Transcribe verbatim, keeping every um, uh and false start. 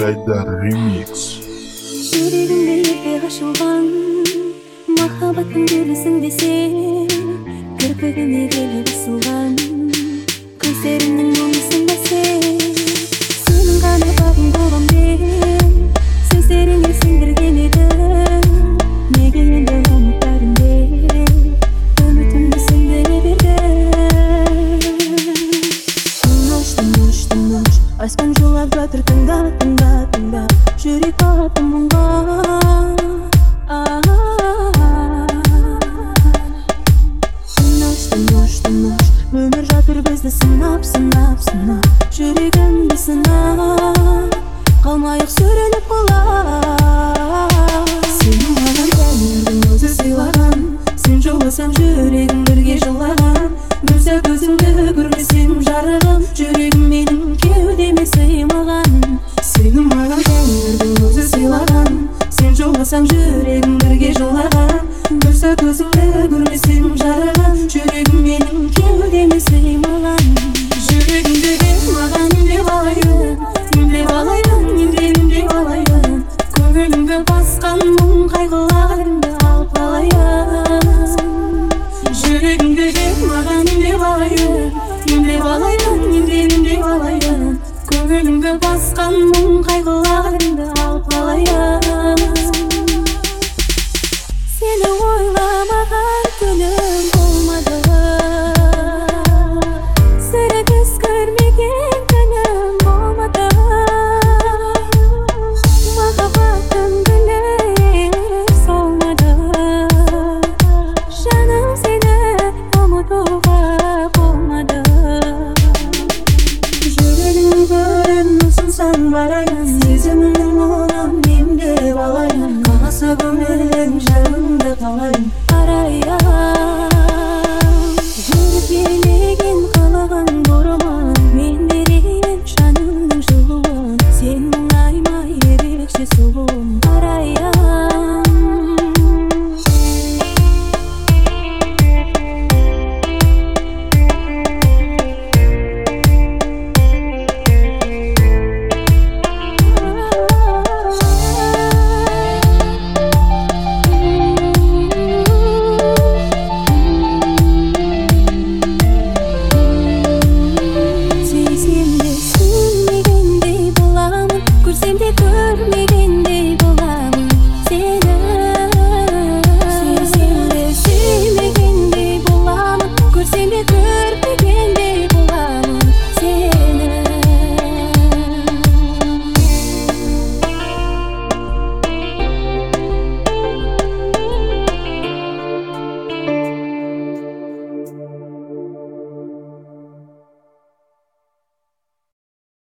Жайдар ремикс. Жүрегімде ерте ашылған махаббаттың белгісің десе, кірпігіме келіп ысылған көздеріңнің мұңысында сен. Сенің ғана бағың болам деп сөздеріңе сендірген едім. Неге енді ұмыттарым деп үмітімді сөндіре бердің. Тыныш, тыныш, тыныш аспан жолап жатыр, тыңда, тыңда, тыңда. Жүрек батым мұңға. Тыныш, тыныш, тыныш өмір жатыр бізді сынап, сынап, сынап. Жүрегімді сынап қалмайық сүрініп құлап. Сенің маған тәңірдің өзі сыйлаған, сен жоласаң жүрегім бірге жылаған. Бір сәт өзіңді көрмесем жарығым, жүрегім менің кеудеме сыймаған. Сенің маған тәңірдің өзі сыйлаған, сен жоласаң жүрегім бірге жылаған. Бір сәт өзіңді көрмесем жарығым, жүрегім менің кеудеме сыймаған. Жүрегімдегі маған емдеп алайын, емдеп алайын, емдеп емдеп алайын. Көңілімді басқан мұң қайғыларымды алып қалайын. Жүрегімдегі маған емдеп алайын, емдеп алайын, емдеп емдеп алайын. Көңілімді басқан мұң қайғыларымды алып қалайын. Сені ойламаған күнім болмады, сірә түс көрмеген күнім болмады. Махаббаттың гүлі солмады, жаным сені ұмытуға болмады. Жүрегім көрін ұсынсаң барайын, сезімімнің мұңын емдеп алайын. Қаласа көңілің жанымды қалайын.